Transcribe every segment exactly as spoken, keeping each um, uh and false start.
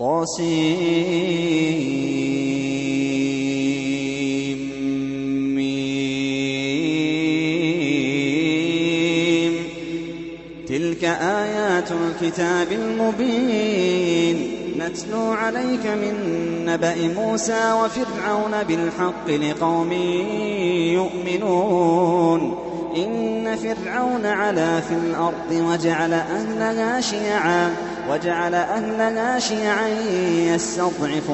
طاسيم. تلك آيات الكتاب المبين نتلو عليك من نبأ موسى وفرعون بالحق لقوم يؤمنون. إن فرعون علا في الأرض وجعل أهلها شيعا وجعل أهلها شيعا يستضعف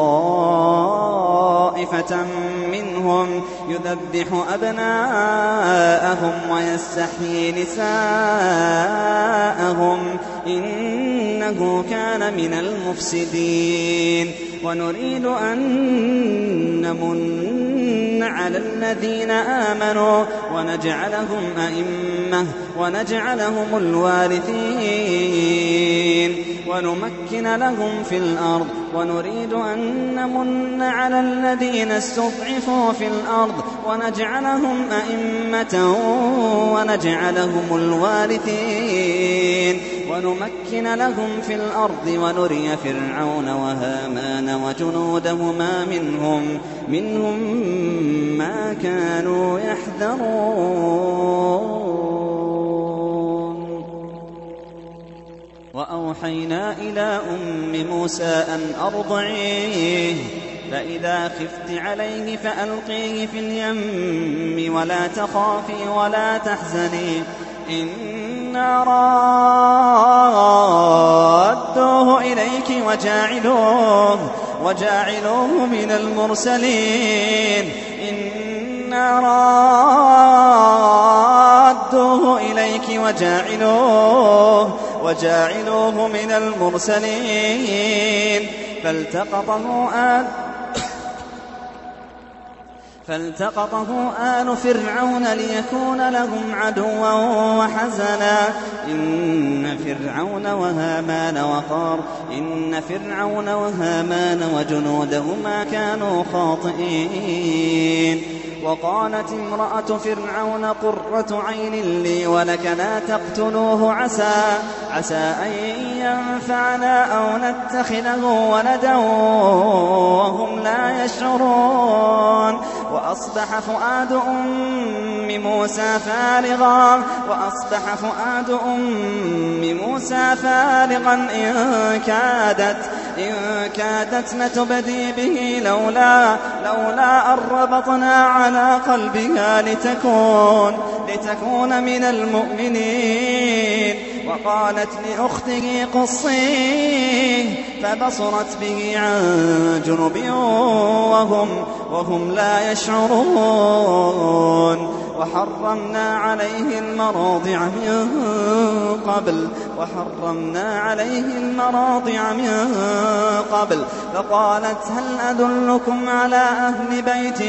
طائفة منهم يذبح أبناءهم ويستحيي نساءهم إنه كان من المفسدين. ونريد أن نمن على الذين آمنوا ونجعلهم أئمة ونجعلهم الوارثين ونمكن لهم في الأرض. ونريد أن نمن على الذين استضعفوا في الأرض ونجعلهم أئمة ونجعلهم الوارثين ونمكن لهم في الأرض ونري فرعون وهامان وجنودهما منهم منهم ما كانوا يحذرون. وأوحينا إلى أم موسى أن أرضعيه فإذا خفت عليه فألقيه في اليم ولا تخافي ولا تحزني إنا رادوه إليك وجاعلوه, وجاعلوه من المرسلين. إنا رادوه إليك وجاعلوه, وجاعلوه من المرسلين. فالتقطه آل فالتقطه آل فرعون ليكون لهم عدوا وحزنا. إن فرعون وهامان وقار إن فرعون وهامان وجنودهما كانوا خاطئين. وقالت امرأة فرعون قرة عين لي ولك لا تقتلوه عسى عسى أن ينفعنا أو نتخذه ولدا وهم لا يشعرون. وأصبح فؤاد أم موسى فارغا وأصبح فؤاد أم موسى فارغا إن كادت إن كادت لتبدي به لولا لولا أن ربطنا على قلبها لتكون لتكون من المؤمنين. وقالت لأخته قصيه فبصرت به عن جنب وهم وهم لا يشعرون. وحرمنا عليه المراضع من قبل وحرمنا عليه المراضع من قبل فقالت هل أدلكم على أهل بيت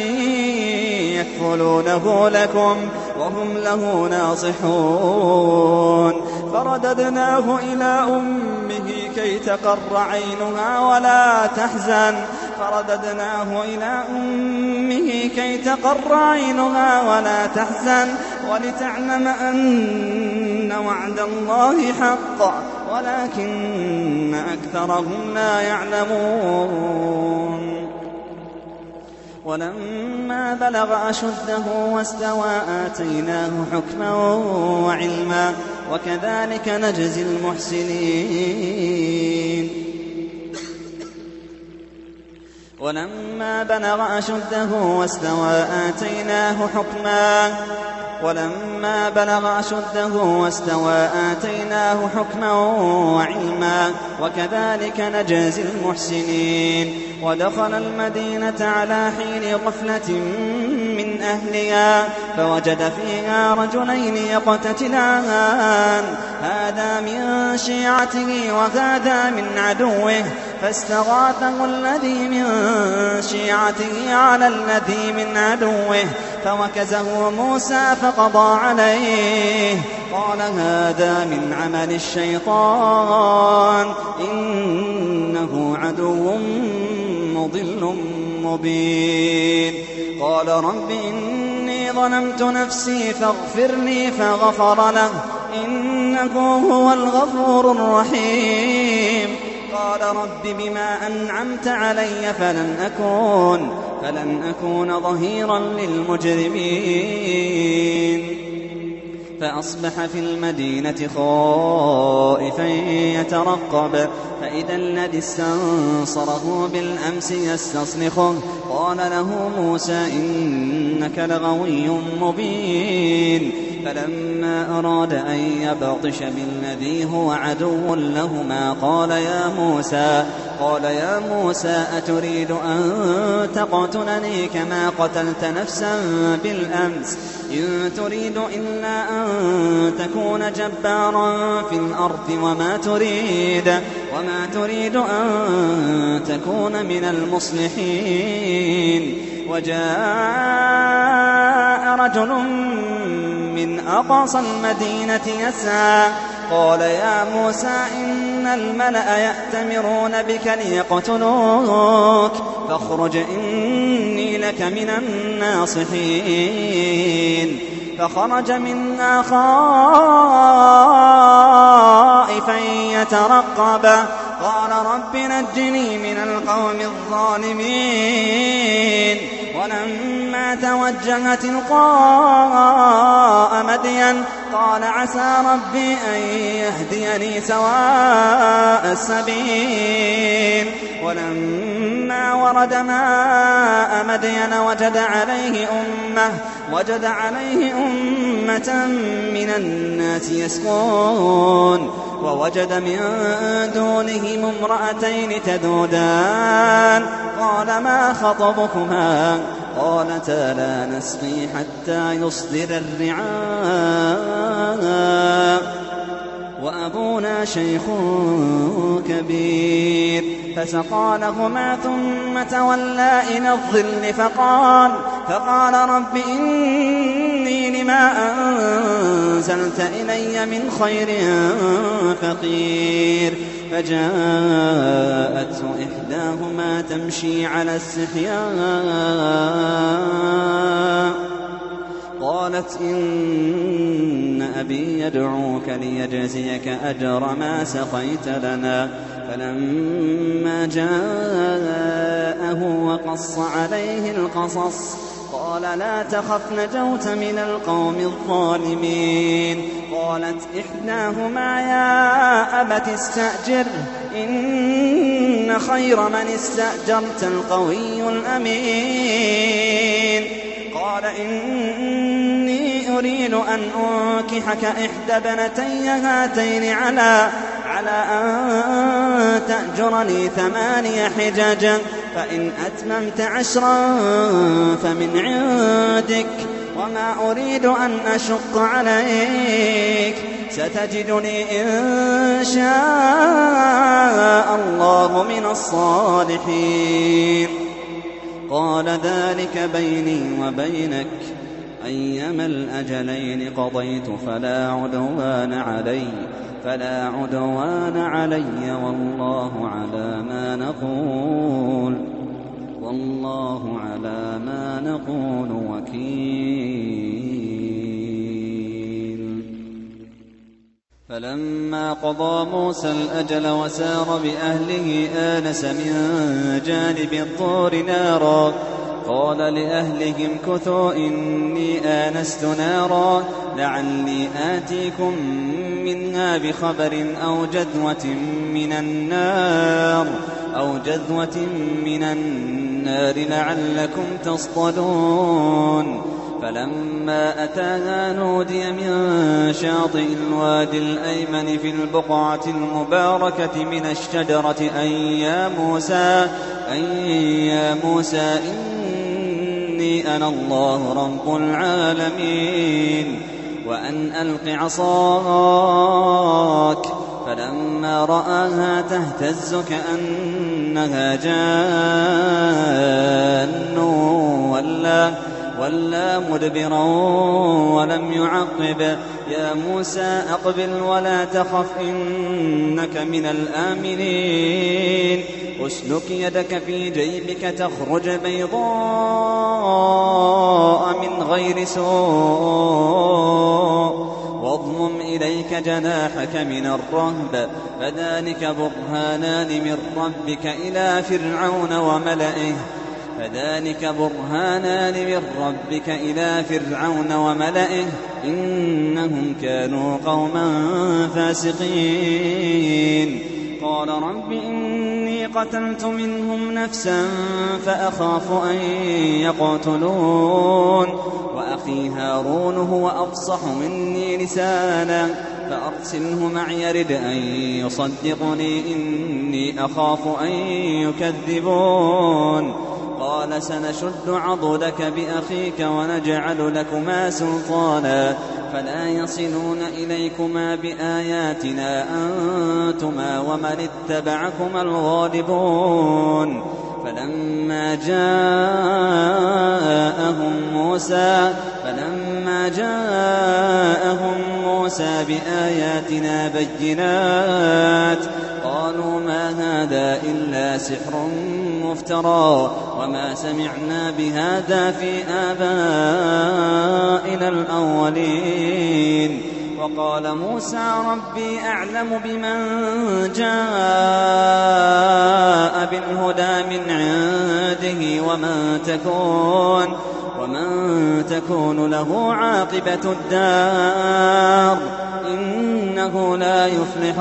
يكفلونه لكم وهم له ناصحون. فرددناه إلى أمه كي تقر عينها ولا تحزن فرددناه إلى أمه كي تقر عينها ولا تحزن ولتعلم أن وعد الله حق ولكن أكثرهم لا يعلمون. ولما بلغ أشده واستوى آتيناه حكما وعلما وكذلك نجزي المحسنين. ولما بلغ أشده واستوى آتيناه حكما ولما بلغ أشده واستوى آتيناه حكما وعلما وكذلك نجزي المحسنين. ودخل المدينة على حين غفلة من أهلها فوجد فيها رجلين يقتتلان هذا من شيعته وهذا من عدوه فاستغاثه الذي من شيعته على الذي من عدوه فوكزه موسى فقضى عليه قال هذا من عمل الشيطان إنه عدو مضل مبين. قال رب إني ظلمت نفسي فاغفر لي فغفر له إنه هو الغفور الرحيم. قال رب بما أنعمت علي فلن أكون, فلن أكون ظهيرا للمجرمين. فأصبح في المدينة خائفا يترقب فإذا الذي استنصره بالأمس يستصرخه قال له موسى إنك لغوي مبين. فلما أراد أن يبطش بالذي هو عدو لهما قال يا موسى قال يا موسى أتريد أن تقتلني كما قتلت نفسا بالأمس إن تريد إلا أن تكون جبارا في الأرض وما تريد وما تريد أن تكون من المصلحين. وجاء رجل من أقصى المدينة يسعى قال يا موسى إن الملأ يأتمرون بك ليقتلوك فاخرج إني لك من الناصحين. فخرج منها خائفا يترقب قال رب نجني من القوم الظالمين. ولما توجه تلقاء مدين قال عسى ربي أن يهديني سواء السبيل. ولما ورد ماء مدين وجد عليه أمة وجد عليه أمة من الناس يسقون ووجد من دونهم امرأتين تذودان قال ما خطبكما قالتا لا نسقي حتى يصدر الرعاء وأبونا شيخ كبير. فسقى لهما ثم تولى إلى الظل فقال, فقال رب إني لما أنزلت إلي من خير فقير. فجاءته إحداهما تمشي على استحياء قالت إن أبي يدعوك ليجزيك أجر ما سقيت لنا. فلما جاءه وقص عليه القصص قال لا تخف نجوت من القوم الظالمين. قالت إحداهما يا أبت استأجر إن خير من استأجرت القوي الأمين. قال إني أريد أن أنكحك إحدى ابنتي هاتين على على أن تأجرني ثماني حجج فإن أتممت عشرا فمن عندك وما أريد أن أشق عليك ستجدني إن شاء الله من الصالحين. قال ذلك بيني وبينك أيما الأجلين قضيت فلا عدوان علي فلا عدوان علي والله على ما نقول والله على ما نقول وكيل. فلما قضى موسى الأجل وسار بأهله آنس من جانب الطور نارا قال لأهلهم كثوا إني آنست نارا لعلي آتيكم منها بخبر أو جذوة من النار أو جذوة من النار لعلكم تصطلون. فلما أتاها نودي من شاطئ الوادي الأيمن في البقعة المباركة من الشجرة أن يا موسى أن يا موسى إني أنا الله رب العالمين وأن ألق عصاك. فلما رآها تهتز كأنها جان ولا ولا مدبرا ولم يعقب. يا موسى أقبل ولا تخف إنك من الآمنين. أسلك يدك في جيبك تخرج بيضاء من غير سوء واضمم إليك جناحك من الرهب فذلك برهانان من ربك إلى فرعون وملئه فذلك برهانان من ربك إلى فرعون وملئه إنهم كانوا قوما فاسقين. قال رب إني قتلت منهم نفسا فأخاف أن يقتلون وأخي هارون هو أفصح مني لسانا فأرسله معي يرد أن يصدقني إني أخاف أن يكذبون. قال سنشد عضدك بأخيك ونجعل لكما سلطانا فلا يصلون إليكما بآياتنا أنتما ومن اتبعكما الغالبون. فلما جاءهم موسى فلما جاءهم موسى بآياتنا بينات قالوا ما هذا إلا سحر مفترى وما سمعنا بهذا في آبائنا الأولين. وقال موسى ربي أعلم بمن جاء بالهدى من عنده ومن تكون, ومن تكون له عاقبة الدار إنه لا يفلح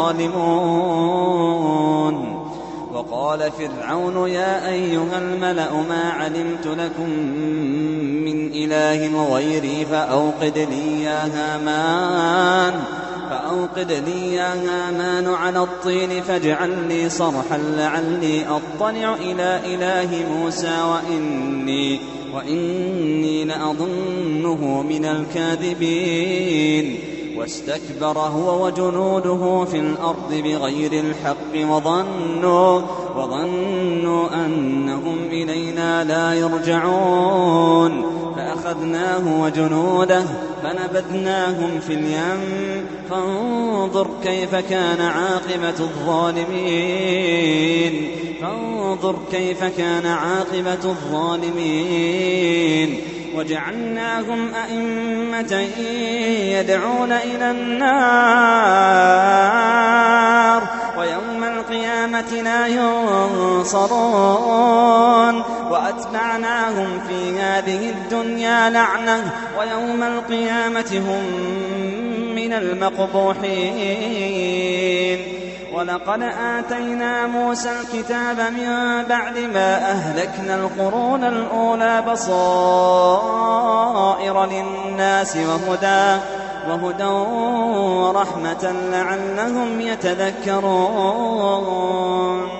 الظالمون. وقال فرعون يا أيها الملأ ما علمت لكم من إله غيري فأوقد لي يا هامان فأوقد لي يا هامان على الطين فاجعل لي صرحا لعلي أطلع إلى إله موسى وإني, وإني لأظنه من الكاذبين. واستكبر هو وجنوده في الأرض بغير الحق وظنوا, وظنوا أنهم إلينا لا يرجعون فأخذناه وجنوده فنبذناهم في اليم فانظر كيف كان عاقبة الظالمين فانظر كيف كان عاقبة الظالمين. وجعلناهم أئمة يدعون إلى النار ويوم القيامة لا ينصرون. وأتبعناهم في هذه الدنيا لعنة ويوم القيامة هم من المقبوحين. ولقد آتينا موسى الكتاب من بعد ما أهلكنا القرون الأولى بصائر للناس وهدى, وهدى ورحمة لعلهم يتذكرون.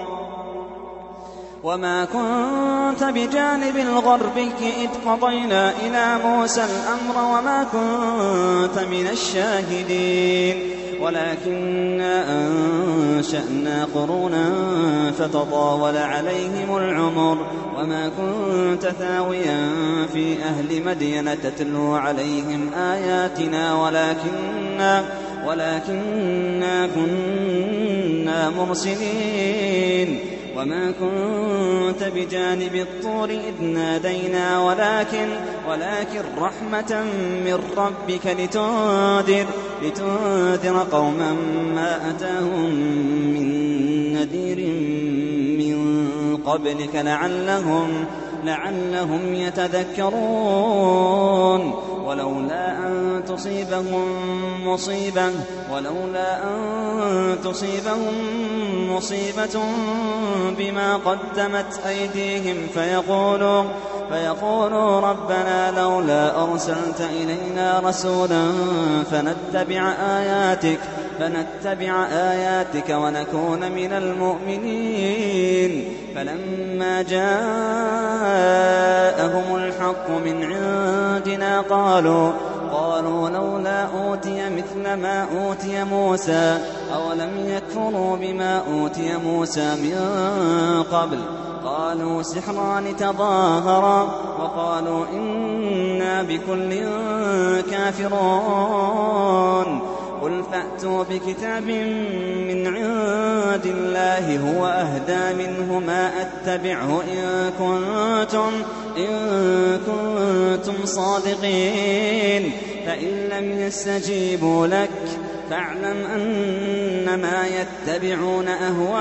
وما كنت بجانب الغربي إذ قضينا إلى موسى الأمر وما كنت من الشاهدين ولكننا أنشأنا قرونا فتطاول عليهم العمر وما كنت ثاويا في أهل مدين تتلو عليهم آياتنا ولكننا, ولكننا كنا مرسلين. وما كنت بجانب الطور إذ نادينا ولكن, ولكن رحمة من ربك لتنذر, لتنذر قوما ما أتاهم من نذير من قبلك لعلهم, لعلهم يتذكرون. ولولا أن تصيبهم مصيبة ولولا أن تصيبهم مصيبة بما قدمت أيديهم فيقولوا, فيقولوا ربنا لولا أرسلت إلينا رسولا فنتبع آياتك فنتبع آياتك ونكون من المؤمنين. فلما جاءهم الحق من عندنا قالوا قالوا لولا أوتي مثل ما أوتي موسى أولم يكفروا بما أوتي موسى من قبل قالوا سحران تظاهرا وقالوا إنا بكل كافرون. قل فأتوا بكتاب من عند الله هو أهدى منه ما أتبعه إن كنتم, إن كنتم صادقين فإن لم يستجيبوا لك فاعلم أنما يتبعون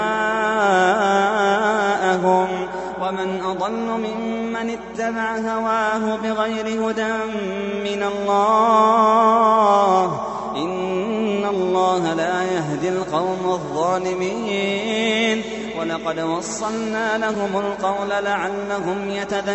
أهواءهم ومن أضل ممن اتبع هواه بغير هدى من الله إن الله لا يهدي القوم الظالمين ولقد وصلنا لهم القول لعلهم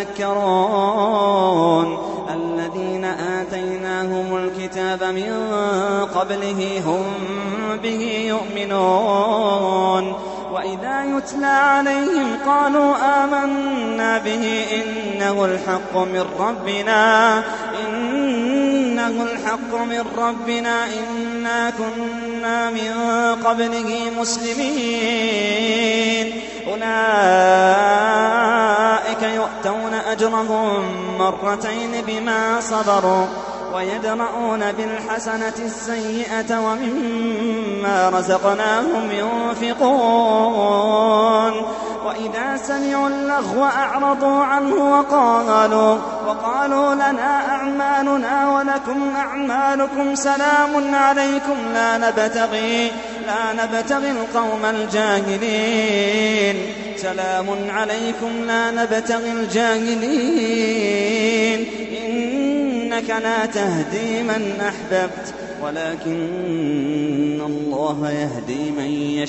يتذكرون الذين آتيناهم الكتاب من قبله هم به يؤمنون وإذا يتلى عليهم قالوا آمنا به إنه الحق من ربنا إنه الحق من ربنا إنا كنا من قبله مسلمين أولئك يؤتون أجرهم مرتين بما صبروا ويدرؤون بالحسنة السيئة ومما رزقناهم ينفقون وإذا سمعوا اللغو أعرضوا عنه وقالوا, وقالوا لنا أعمالنا ولكم أعمالكم سلام عليكم لا نبتغي, لا نبتغي القوم الجاهلين سلام عليكم لا نبتغي الجاهلين إنك لا تهدي من أحببت ولكن الله يهدي من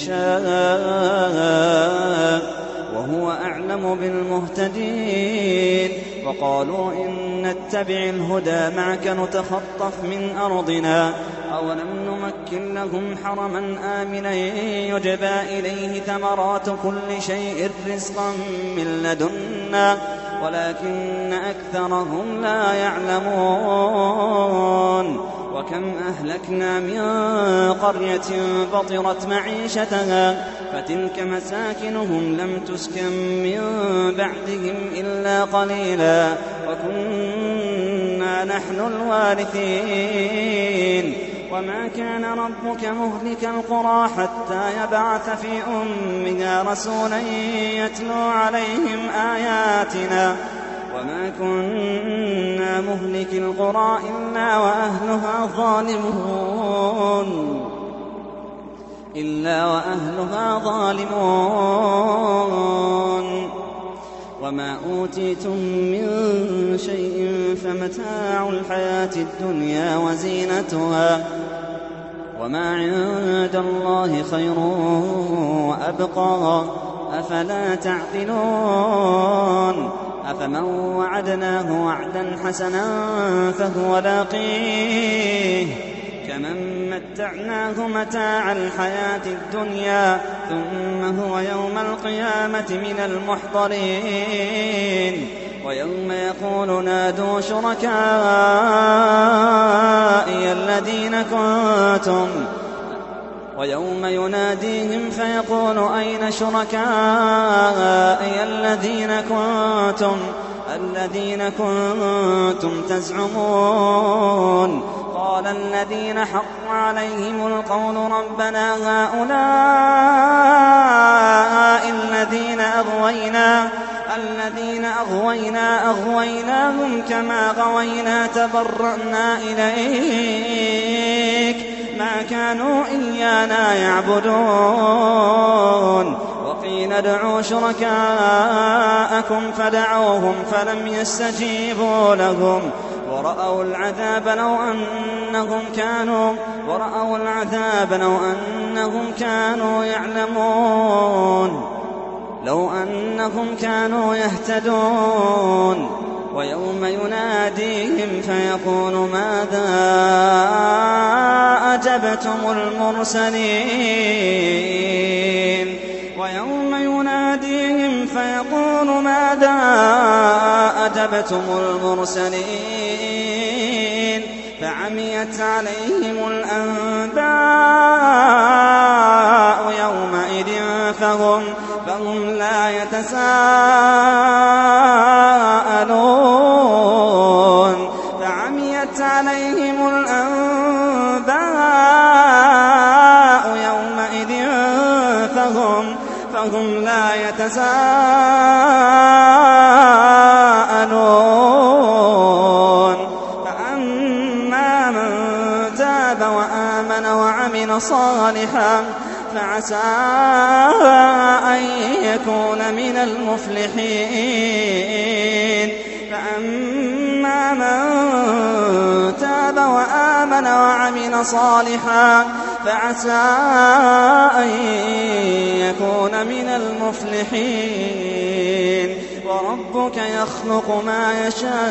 يشاء وهو أعلم بالمهتدين وقالوا إن نتبع الهدى معك نتخطف من أرضنا أولم نمكن لهم حرما آمنا يجبى إليه ثمرات كل شيء رزقا من لدنا ولكن أكثرهم لا يعلمون وكم أهلكنا من قرية بطرت معيشتها فتلك مساكنهم لم تسكن من بعدهم إلا قليلا وكنا نحن الوارثين وما كان ربك مهلك القرى حتى يبعث في أمها رسولا يتلو عليهم آياتنا وما كنا مهلك القرى إلا وأهلها ظالمون إلا وأهلها ظالمون وما أوتيتم من شيء فمتاع الحياة الدنيا وزينتها وما عند الله خير وأبقى أفلا تعقلون أفمن وعدناه وعدا حسنا فهو لاقيه كمن متعناه متاع الحياة الدنيا ثم هو يوم القيامة من المحضرين ويوم يقول نادوا شركائي الذين كنتم ويوم يناديهم فيقول أين شركائي الذين كنتم الذين كنتم تزعمون قال الذين حق عليهم القول ربنا هؤلاء الذين أغوينا الذين أغوينا أغويناهم كما غوينا تبرأنا إليك ما كانوا إيانا يعبدون وقيل ادعوا شركاءكم فدعوهم فلم يستجيبوا لهم ورأوا العذاب لو أنهم كانوا ورأوا العذاب لو أنهم كانوا يعلمون لو أنهم كانوا يهتدون ويوم يناديهم فيقول ماذا أجبتم المرسلين ويوم يناديهم فيقول ماذا أجبتم المرسلين فعميت عليهم الأنباء يومئذ فهم, فهم لا يتساءلون فعميت عليهم الأنباء يتساءلون فأما من تاب وآمن وعمل صالحا فعسى أن يكون من المفلحين فأما من تاب وآمن وعمل صالحا فعسى أن يكون من المفلحين وربك يخلق ما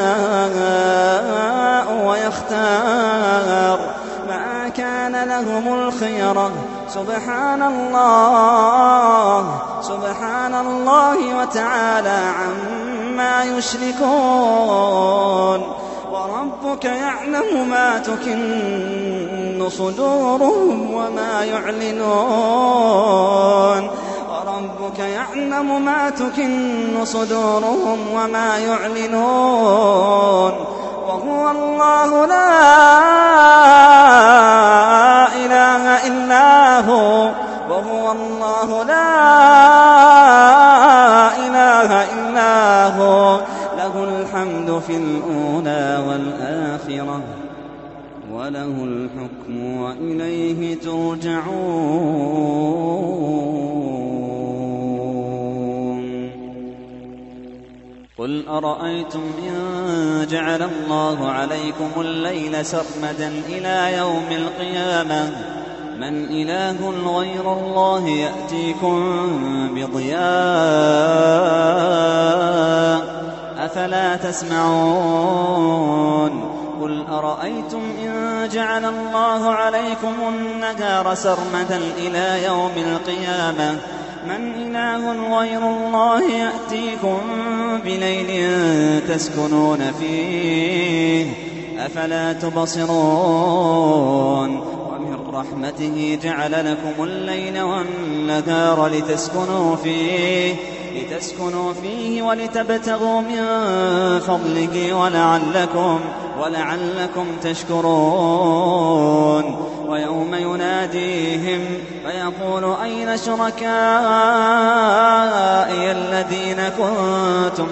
يشاء ويختار ما كان لهم الخيرة سبحان الله سبحان الله وتعالى عما يشركون وربك يعلم ما تكن صدورهم وما يعلنون وربك يعلم ما تكن صدورهم وما يعلنون وهو الله لا إله إلا هو وهو الله لا إله إلا هو له الحمد في الأولى والآخرة وله الحكم وإليه ترجعون قل أرأيتم إن جعل الله عليكم الليل سرمدا إلى يوم القيامة من إله غير الله يأتيكم بضياء أفلا تسمعون قل أرأيتم إن جعل الله عليكم النهار سرمدا إلى يوم القيامة من إله غير الله يأتيكم بليل تسكنون فيه أفلا تبصرون ومن رحمته جعل لكم الليل والنهار لتسكنوا فيه لتسكنوا فيه ولتبتغوا من فضله ولعلكم ولعلكم تشكرون ويوم يناديهم فيقول أين شركائي الذين كنتم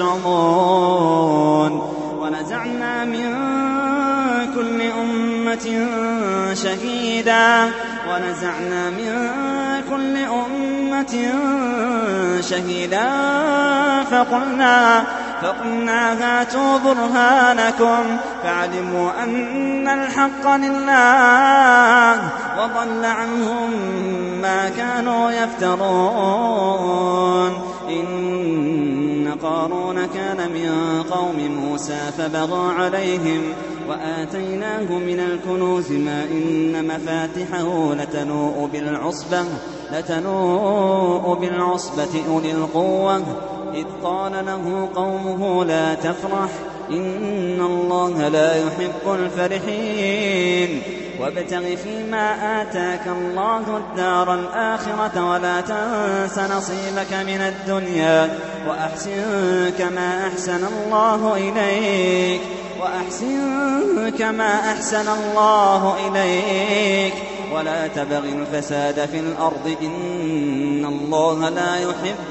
تزعمون ونزعنا من كل أمة شهيدا ونزعنا من كل أمة شهيدا فقلنا فقلنا هاتوا برهانكم فعلموا أن الحق لله وضل عنهم ما كانوا يفترون إن قارون كان من قوم موسى فبغى عليهم وآتيناه من الكنوز ما إن مفاتحه لتنوء بالعصبة لتنوء بالعصبة أولي القوة إذ قال له قومه لا تفرح إن الله لا يحب الفرحين وابتغ فيما آتاك الله الدار الآخرة ولا تنس نصيبك من الدنيا وأحسن كما أحسن الله إليك وأحسن كما أحسن الله إليك ولا تبغ الفساد في الأرض إن الله لا يحب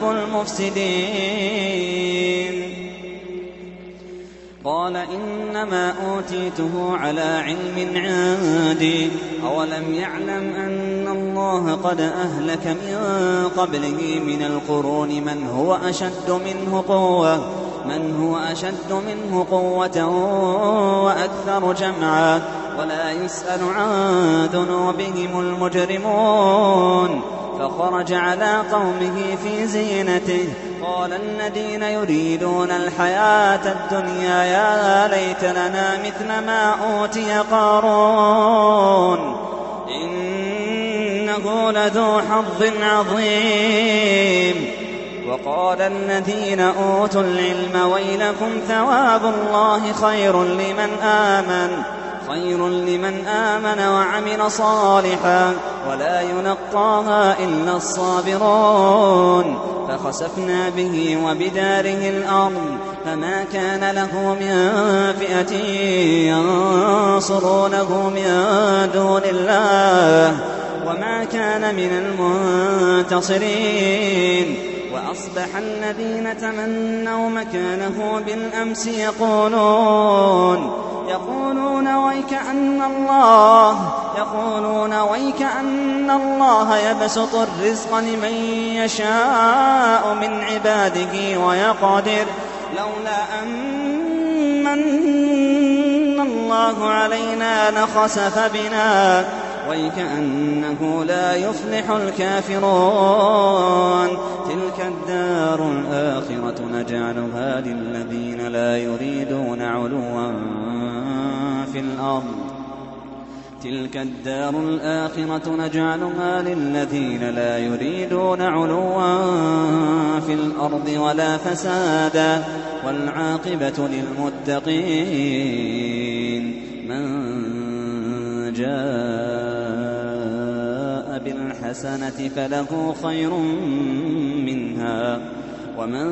المفسدين قال إنما أوتيته على علم عندي أولم يعلم أن الله قد أهلك من قبله من القرون من هو أشد منه قوة من هو أشد منه قوة وأكثر جمعا ولا يسأل عن ذنوبهم المجرمون فخرج على قومه في زينته قال الذين يريدون الحياة الدنيا يا ليت لنا مثل ما أوتي قارون إنه لذو حظ عظيم وقال الذين أوتوا العلم ويلكم ثواب الله خير لمن آمن خير لمن آمن وعمل صالحا ولا يلقاها إلا الصابرون فخسفنا به وبداره الأرض فما كان له من فئة ينصرونه من دون الله وما كان من المنتصرين أصبح الذين تمنوا مكانه بالأمس يقولون يقولون ويكأن الله يقولون ويكأن الله يبسط الرزق لمن يشاء من عباده ويقدر لولا أن الله علينا لخسف بنا ويكأنه لا يفلح الكافرون تلك الدار الآخرة نجعلها للذين لا يريدون علوا في الأرض تلك الدار الآخرة نجعلها للذين لا يريدون علوا في الأرض ولا فسادا والعاقبة للمتقين من جاء بالحسنة فله خير منها ومن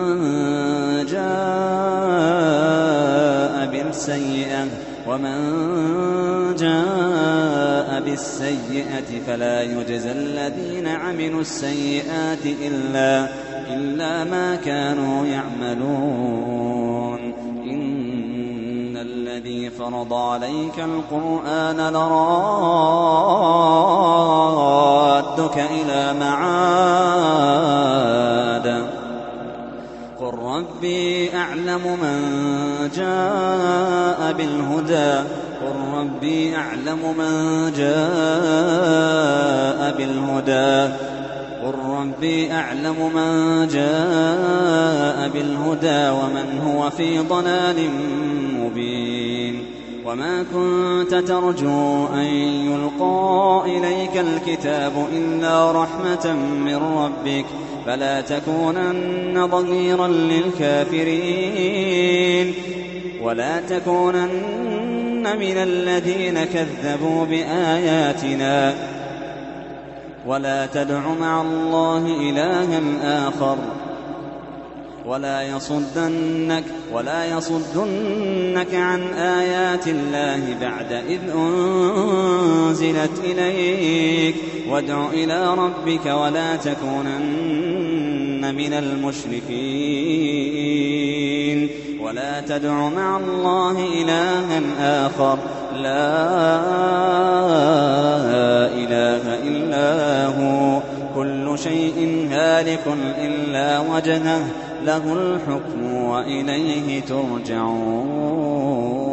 جاء بالسيئة ومن جاء بالسيئة فلا يجزى الذين عملوا السيئات إلا, إلا ما كانوا يعملون إن الذي فرض عليك القرآن لرادك إلى معاد قل ربي أعلم من جاء بالهدى قل ربي أعلم من جاء بالهدى قل ربي أعلم من جاء بالهدى ومن هو في ضلال مبين وما كنت ترجو أن يلقى إليك الكتاب إلا رحمة من ربك فلا تكونن ظهيرا للكافرين ولا تكونن من الذين كذبوا بآياتنا ولا تدع مع الله إلها آخر ولا يصدنك ولا يصدنك عن آيات الله بعد إذ أنزلت إليك وادع إلى ربك ولا تكونن من المشركين ولا تدع مع الله إلها آخر لا إله إلا هو كل شيء هالك إلا وجهه له الحكم وإليه ترجعون.